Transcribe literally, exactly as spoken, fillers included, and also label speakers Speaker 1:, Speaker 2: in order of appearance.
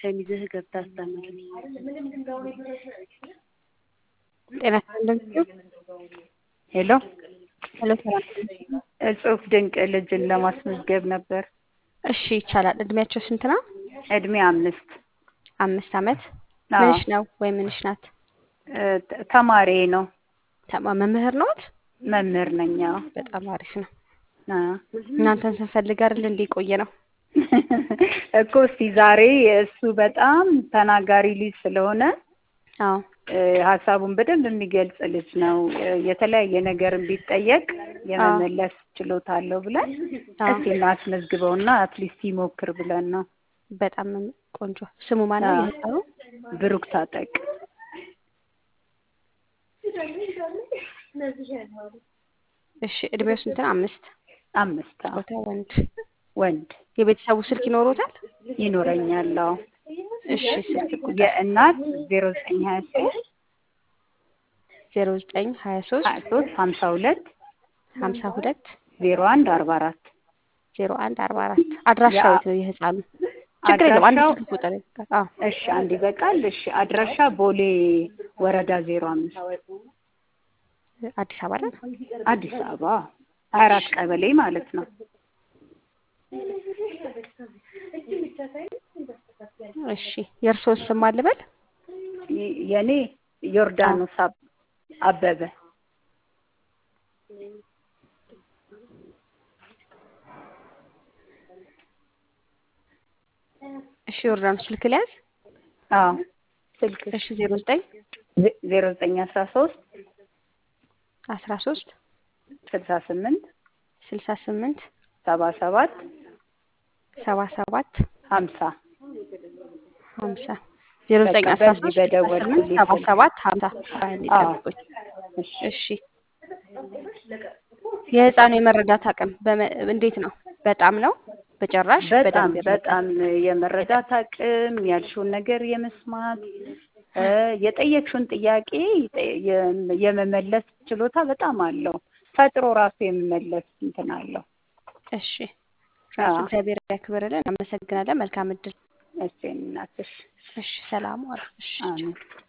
Speaker 1: ሸሚዝህ ገብታ አስታምር።
Speaker 2: ጤና ይስጥልኝ።
Speaker 1: ሄሎ
Speaker 2: ሄሎ ሰላም።
Speaker 1: እጹብ ድንቅ ልጅን ለማስመዝገብ ነበር።
Speaker 2: እሺ ይቻላል። እድሜያቸው ስንት ነው?
Speaker 1: እድሜ አምስት
Speaker 2: አምስት ዓመት።
Speaker 1: አዎ።
Speaker 2: ምንሽ ነው ወይ ምንሽ ናት?
Speaker 1: እ ተማሪ ነው።
Speaker 2: ተማ መምህር ነዎት?
Speaker 1: መምህር ነኝ። አዎ።
Speaker 2: በጣም አሪፍ ነው።
Speaker 1: አዎ።
Speaker 2: እናንተን ስንፈልግ አይደል እንዴ ቆየ ነው።
Speaker 1: እኮ እስቲ ዛሬ እሱ በጣም ተናጋሪ ልጅ ስለሆነ
Speaker 2: አዎ
Speaker 1: እ ሀሳቡን በደንብ የሚገልጽ ልጅ ነው። እ የተለያየ ነገር ቢጠየቅ የመመለስ ችሎታ አለው ብለን
Speaker 2: አዎ
Speaker 1: እስቲ እናስመዝግበውና አትሊስት ይሞክር ብለን ነው።
Speaker 2: በጣም ቆንጆ። ስሙ ማን ነው
Speaker 1: አዎ።
Speaker 2: የህፃኑ?
Speaker 1: ብሩክ ታጠቅ።
Speaker 2: እሺ እድሜው ስንት ነው? አምስት
Speaker 1: አምስት አዎ።
Speaker 2: ጾታ ወንድ።
Speaker 1: ወንድ
Speaker 2: የቤተሰቡ ስልክ ይኖሩታል?
Speaker 1: ይኖረኛል። አዎ።
Speaker 2: እሺ ስልክ ቁጥር
Speaker 1: የእናት ዜሮ ዘጠኝ ሀያ ሶስት
Speaker 2: ዜሮ ዘጠኝ ሀያ ሶስት
Speaker 1: ሀያ ሶስት ሀምሳ ሁለት
Speaker 2: ሀምሳ ሁለት
Speaker 1: ዜሮ አንድ አርባ አራት
Speaker 2: ዜሮ አንድ አርባ አራት አድራሻው
Speaker 1: ያ-
Speaker 2: የት ነው የህፃኑ? ችግር የለም አንድ
Speaker 1: አድራሻው
Speaker 2: ስልክ ቁጥር ይበቃል። አዎ
Speaker 1: እሺ አንድ ይበቃል። እሺ አድራሻ ቦሌ ወረዳ ዜሮ አምስት
Speaker 2: አዲስ አበባ አይደል?
Speaker 1: አዲስ አበባ ሀያ አራት ቀበሌ ማለት ነው።
Speaker 2: እሺ የእርስዎ ስም ማን ልበል?
Speaker 1: ይ- የኔ ዮርዳኖስ አብ- አበበ።
Speaker 2: እሺ ዮርዳኖስ ስልክ ሊያዝ?
Speaker 1: አዎ ስልክ
Speaker 2: እሺ ዜሮ ዘጠኝ
Speaker 1: ዜ- ዜሮ ዘጠኝ አስራ ሶስት
Speaker 2: አስራ ሶስት
Speaker 1: ስልሳ ስምንት
Speaker 2: ስልሳ ስምንት
Speaker 1: ሰባ ሰባት
Speaker 2: ሰባ ሰባት
Speaker 1: ሀምሳ
Speaker 2: ሀምሳ ዜሮ ዘጠኝ
Speaker 1: በቃ
Speaker 2: አስራ
Speaker 1: በዚህ
Speaker 2: ሶስት ስልሳ ስምንት
Speaker 1: በደወልኩልኝ
Speaker 2: ሰባ
Speaker 1: ስልክ።
Speaker 2: ሰባት ሀምሳ አንድ
Speaker 1: አዎ
Speaker 2: ይጠብቁኝ።
Speaker 1: እሺ
Speaker 2: እሺ የህፃኑ የመረዳት አቅም በመ- እንዴት ነው? በጣም ነው? በጭራሽ?
Speaker 1: በጣም
Speaker 2: በደንብ ይረዳል?
Speaker 1: በጣም የመረዳት አቅም ያልሽውን ነገር የመስማት እ የጠየቅሽውን ጥያቄ ይጠ- የ- የመመለስ ችሎታ በጣም አለው። ፈጥሮ ራሱ የመመለስ እንትን አለው።
Speaker 2: እሺ ራሱ
Speaker 1: አዎ
Speaker 2: እግዚአብሔር ያክብርልን። አመሰግናለን። መልካም እድል።
Speaker 1: እሺ እናትሽ
Speaker 2: እሺ ሰላም ዋሉ። እሺ ቻው።
Speaker 1: አሜን።